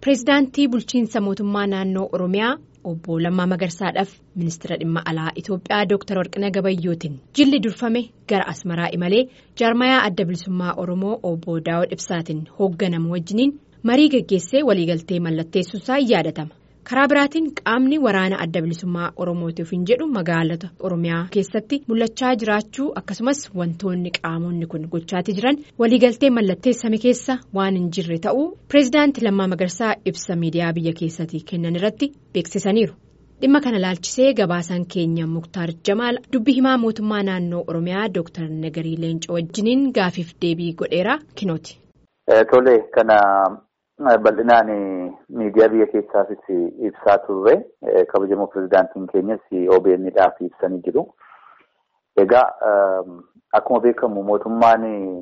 Pireezidaantii bulchiinsa mootummaa naannoo Oromiyaa obbo Lammaa Magarsaadhaaf ministeera dhimma alaa Itoophiyaa Dr. Warqinaa Gabayyootiin jilli durfame gara Asmaraa imalee jaarmayaa adda bilisummaa Oromoo obbo Daawud Ibsaatiin hoogganamu wajjiniin marii geggeessee waliigaltee mallatteessuusaa yaadatama. Karaa biraatiin qaamni waraana adda bilisummaa Oromootiif hin jedhu magaalota Oromiyaa keessatti mul'achaa jiraachuu akkasumas wantoonni qaamonni kun gochaati jiran waliigaltee mallatteessame keessa waan hin jirre ta'uu pireezidaantii Lammaa Magarsaa ibsa miidiyaa biyya keessatti kennan irratti beeksisaniiru. Dhimma kana laalchisee gabaasaan keenya Muktaar Jamaal dubbii himaa mootummaa naannoo Oromiyaa Dr. Nagarii Leencoo wajjiniin gaafiif deebii godheera kinooti. Tole kana bal'inaan miidiyaa biyya keessaafis ibsaa turre kabajamoo pireezidaantiin keenyas OBN'dhaaf ibsanii jiru. Egaa akkuma beekamu mootummaan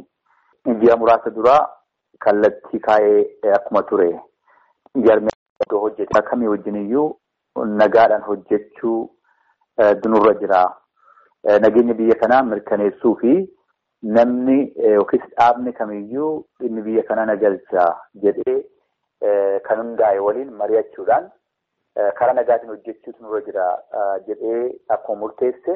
ji'a muraasa duraa kallattii kaa'ee akkuma ture jaarmiyaa iddoo hojjete akkamii wajjiniyyuu nagaadhaan hojjechuu dunurra jira. Nageenya biyya kanaa mirkaneessuu fi namni yookiis dhaabni kamiyyuu dhimmi biyya kana nagalcha jedhee kan hundaa'e waliin mari'achuudhaan karaa nagaatiin hojjechuutu nurra jira jedhee akkuma murteesse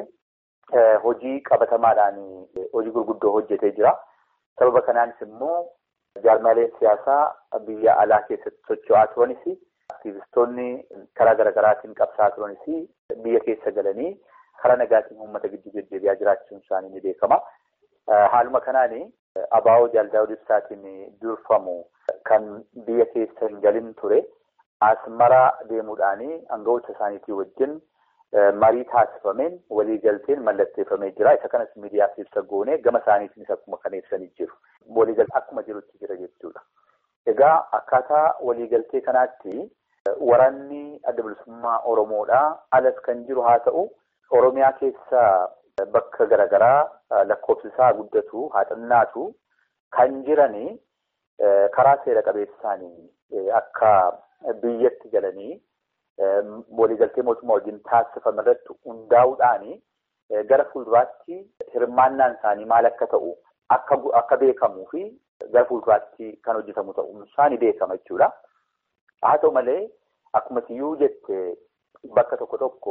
hojii qabatamaadhaan hojii gurguddoo hojjetee jira. Sababa kanaanis immoo jaarmaaleen siyaasaa biyya alaa keessatti socho'aa turanis aktiivistoonni karaa garaagaraatiin qabsaa turanis biyya keessa galanii karaa nagaatiin uummata gidduu deddeebi'aa jiraachuun isaanii ni beekama. Haaluma kanaan ABO Jaal Daawud Ibsaatiin durfamu kan biyya keessa hin galin ture Asmaraa deemuudhaan aangawoota isaaniitii wajjin marii taasifameen waliigalteen mallatteeffamee jira. Isa kanas miidiyaaf ibsa goone gama isaaniitiinis akkuma kan ibsanii jiru. Waliigaltee akkuma jirutti jira jechuudha. Egaa akkaataa waliigaltee kanaatti waraanni adda bilisummaa Oromoodhaa alas kan jiru haa ta'u Oromiyaa keessa bakka garaagaraa lakkoofsi isaa guddatu haa xinnaatu kan jiranii karaa seera qabeessaanii akka biyyatti galanii waliigaltee mootummaa wajjin taasifame irratti hundaa'uudhaan gara fuulduraatti hirmaannaan isaanii maal akka ta'u akka beekamuu fi gara fuulduraatti kan hojjetamu ta'uun isaanii beekama jechuudha. Haa ta'u malee akkuma iyyuu jette bakka tokko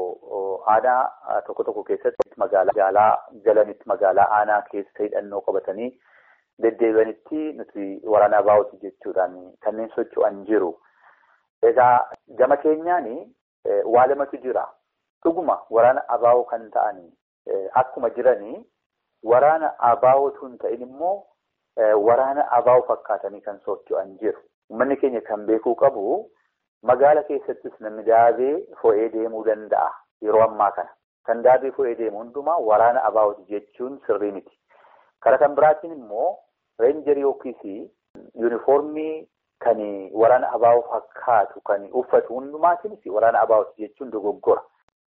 aanaa tokko keessatti magaalaa galanitti magaalaa aanaa keessa hidhannoo qabatanii deddeebi'anitti nuti waraana ABO'ti jechuudhaan kanneen socho'an jiru. Egaa gama keenyaan waa lamatu jira. Dhuguma waraana ABO kan ta'anii akkuma jiranii waraana ABO'tu hin ta'in immoo waraana ABO fakkaatanii kan socho'an jiru. Uummanni keenya kan beekuu qabu magaala keessattis namni daabee fo'ee deemuu danda'a yeroo ammaa kana. Kan daabee fo'ee deemu hundumaa waraana ABO'ti jechuun sirrii miti. Karaa kan biraatiin immoo reenjarii yookiis yuunifoormii kan waraana ABO fakkaatu kan uffatu hundumaatiinis waraana ABO'ti jechuun dogoggora.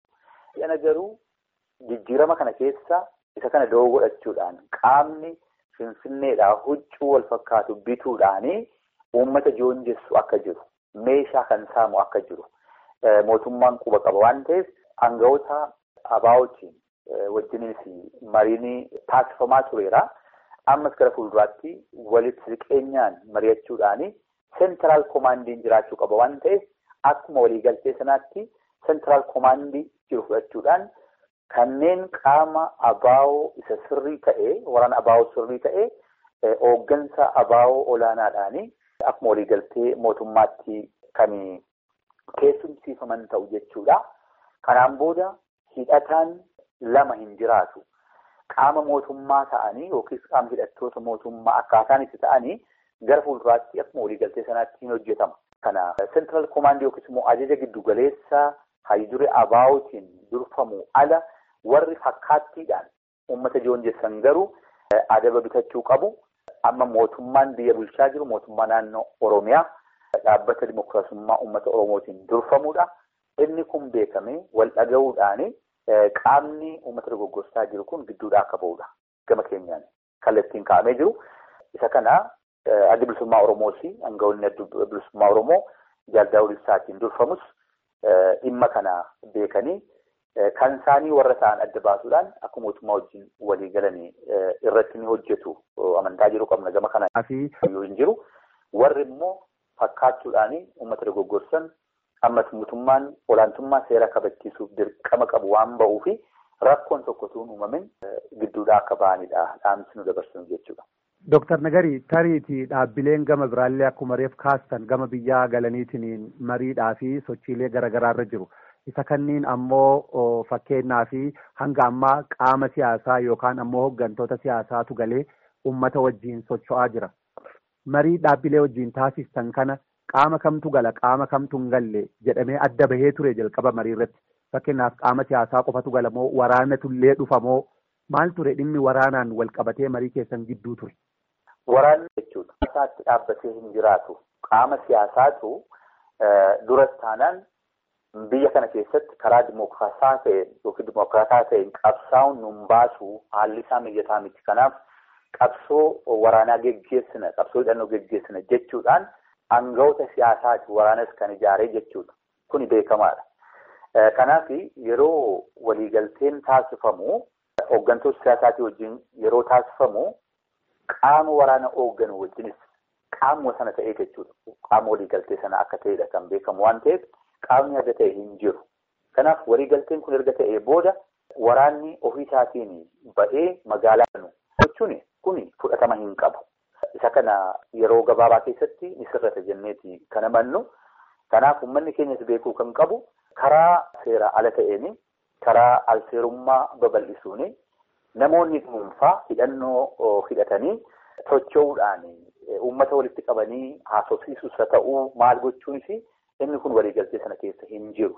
Yana garuu jijjiirama kana keessa isa kana doo godhachuudhaan qaamni Finfinneedhaa huccuu wal fakkaatu bituudhaan uummata joonjessu akka jiru. Meeshaa kan saamu akka jiru mootummaan quba qaba waan ta'eef aangawoota ABO'tiin wajjinis mariin taasifamaa tureera. Ammas gara fuulduraatti walitti siqeenyaan mari'achuudhaan seentiraal koomaandiin jiraachuu qaba waan ta'eef akkuma waliigaltee sanaatti seentiraal koomaandii jiru fudhachuudhaan kanneen qaama ABO isa sirrii ta'e waraana ABO sirrii ta'e hooggansa ABO olaanaadhaan akkuma waliigaltee mootummaatti kan keessumsiifaman ta'u jechuudha. Kanaan booda hidhataan lama hin jiraatu. Qaama mootummaa ta'anii yookiis qaama hidhattoota mootummaa akkaataan itti ta'anii gara fuulduraatti akkuma waliigaltee sanaatti hin hojjetama. Kana seentiraal koomaandii yookiis immoo ajaja giddu galeessa haydure ABO'tiin durfamu ala warri fakkaattiidhaan uummata joonjessan garuu adaba bitachuu qabu. Amma mootummaan biyya bulchaa jiru mootummaa naannoo Oromiyaa dhaabbata dimookiraasummaa uummata Oromootiin durfamudha. Inni kun beekamee wal dhaga'uudhaan qaamni uummata dogoggorsaa jiru kun gidduudhaa akka ba'udha. Gama keenyaan kallattiin kaa'amee jiru. Isa kana adda bilisummaa Oromoos aangawoonni adda bilisummaa Oromoo Jaal Daawud Ibsaatiin durfamus dhimma kana beekanii kan isaanii warra ta'an adda baasuudhaan akka mootummaa wajjin walii galanii irratti ni hojjetu amantaa jiru qabna gama kanaa fi hin jiru. Warri immoo fakkaachuudhaan uummata dogoggorsan ammas mootummaan olaantummaa seera kabachiisuuf dirqama qabu waan ba'uu fi rakkoon tokkotu uumamin gidduudhaa akka ba'anidha dhaamsi nu dabarsan jechuudha. Dooktar Nagarii tariitii dhaabbileen gama biraallee akkuma reef kaastan gama biyyaa galaniitiin mariidhaa fi sochiilee garaagaraarra jiru. Isa kanniin ammoo fakkeenyaa fi hanga ammaa qaama siyaasaa yookaan ammoo hooggantoota siyaasaatu galee uummata wajjiin socho'aa jira. Marii dhaabbilee wajjiin taasistan kana qaama kamtu gala qaama kamtu hin galle jedhamee adda bahee ture jalqaba marii irratti. Fakkeenyaaf qaama siyaasaa qofatu gala moo waraanatullee dhufa moo maal ture dhimmi waraanaan wal qabatee marii keessan gidduu ture? Waraanni jechuudha. Isaatti dhaabbatee hin jiraatu. Qaama siyaasaatu duras taanaan biyya kana keessatti karaa dimokiraataa ta'een yookiin dimokiraataa ta'een qabsaa'uun nun baasu haalli isaa mijataa miti. Kanaaf qabsoo waraanaa geggeessina, qabsoo hidhannoo geggeessina jechuudhaan aangawoota siyaasaati waraanas kan ijaaree jechuudha. Kuni beekamaadha. Kanaaf yeroo waliigalteen taasifamu hooggantoota siyaasaatii wajjin yeroo taasifamu qaama waraana hoogganu wajjinis qaamuma sana ta'ee jechuudha. Qaama waliigaltee sana akka ta'edha kan beekamu waan ta'eef qaamni adda ta'e hin jiru. Kanaaf waliigalteen kun erga ta'ee booda waraanni ofii isaatiin ba'ee magaalaa gochuun kun fudhatama hin qabu. Isa kana yeroo gabaabaa keessatti ni sirrata jenneeti kan amannu. Kanaaf uummanni keenyas beekuu kan qabu karaa seera ala ta'een karaa alseerummaa babal'isuun namoonni dhuunfaa hidhannoo hidhatanii socho'uudhaan uummata walitti qabanii haasofsiisus haa ta'uu maal gochuunis inni kun waliigaltee sana keessa hin jiru.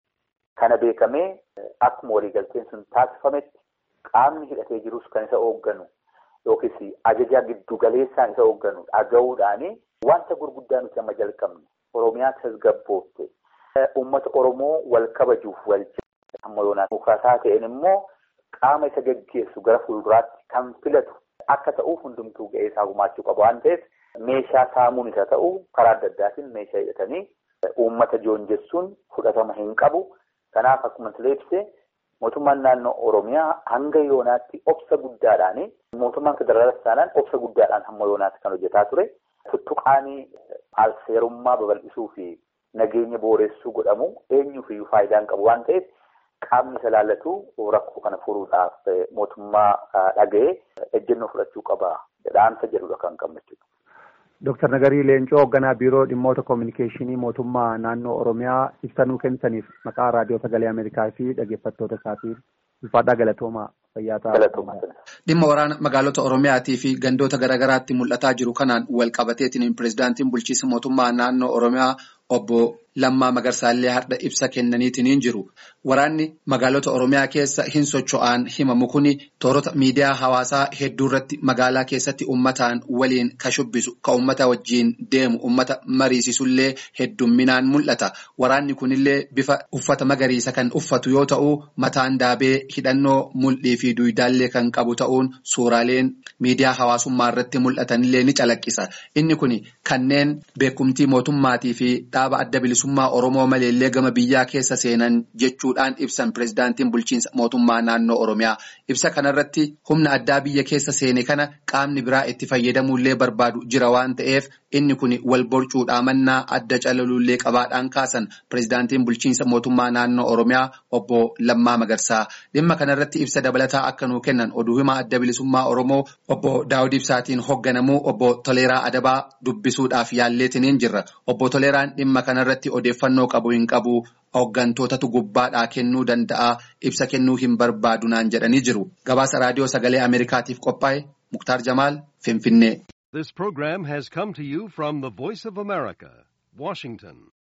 Kana beekamee akkuma waliigalteen sun taasifametti qaamni hidhatee jirus kan isa hoogganu yookiis ajajaa giddu galeessaan isa hoogganu dhaga'uudhaan wanta gurguddaa nuti amma jalqabne Oromiyaa tasgabbootte uummata Oromoo wal kabajuuf wal amma yoonaan dimokiraataa ta'een immoo qaama isa geggeessu gara fuulduraatti kan filatu akka ta'uuf hundumtuu ga'ee isaa gumaachuu qabu waan ta'eef meeshaa saamuun isa ta'u karaa adda addaatiin meeshaa hidhatanii uummata joonjessuun fudhatama hin qabu. Kanaaf akkuma ibse mootummaan naannoo Oromiyaa hanga yoonaatti obsa guddaadhaan mootummaan federaalas taanaan obsa guddaadhaan hamma yoonaatti kan hojjetaa ture. Tuttuqaanii alseerummaa babal'isuu fi nageenya booressuu godhamu eenyuufiyyuu faayidaan qabu waan ta'eef qaamni isa laallatu rakkoo kana furuudhaaf mootummaa dhaga'ee ejjennoo fudhachuu qaba dhaamsa jedhudha kan qabnu jechuudha. Dooktar Nagarii Leencoo hoogganaa biiroo dhimmoota koominikeeshinii mootummaa naannoo Oromiyaa ibsanuu kennitaniif maqaa raadiyoo sagalee Ameerikaa fi dhaggeeffattoota isaatiin ulfaadhaa galatoomaa fayyaa ta'aa. Dhimma waraana magaalota Oromiyaatii fi gandoota garaagaraatti mul'ataa jiru kanaan wal qabateetiin pirezidaantiin bulchiinsa mootummaa naannoo Oromiyaa obbo Lammaa Magarsaallee har'a ibsa kennaniitiin jiru. Waraanni magaalota Oromiyaa keessa hin socho'an himamu kuni toorota miidiyaa hawaasaa hedduu irratti magaalaa keessatti uummataan waliin ka shubbisu ka uummata wajjiin deemu uummata mariisisullee heddumminaan mul'ata. Waraanni kunillee bifa uffata magariisa kan uffatu yoo ta'u mataan daabee hidhannoo mul'ii fi duwidaallee kan qabu ta'uun suuraaleen miidiyaa hawaasummaa irratti mul'atanillee ni calaqqisa. Inni kuni kanneen beekumtii mootummaatii fi dhaaba adda bilisummaa Oromoo maleellee gama biyyaa keessa seenan jechuudhaan ibsan pirezidaantiin bulchiinsa mootummaa naannoo Oromiyaa. Ibsa kanarratti humna addaa biyya keessa seene kana qaamni biraa itti fayyadamuullee barbaadu jira waan ta'eef inni kun wal borcuudhaa mannaa adda calaluullee qabaadhaan kaasan pirezidaantiin bulchiinsa mootummaa naannoo Oromiyaa obbo Lammaa Magarsaa. Dhimma kanarratti ibsa dabalataa akka nuu kennan oduu himaa adda bilisummaa Oromoo obbo Daawud Ibsaatiin hoogganamu obbo Toleeraa Adabaa dubbisuudhaaf yaalleetiin jirra. Obbo Toleeraan dhimma kanarratti odeeffannoo qabu hin qabu hooggantootatu gubbaadhaa kennuu danda'a ibsa kennuu hin barbaadu naan jedhanii jiru. Gabaasa raadiyoo sagalee Ameerikaatiif qophaa'e Muktaar Jamaal Finfinnee. This program has come to you from the Voice of America, Washington.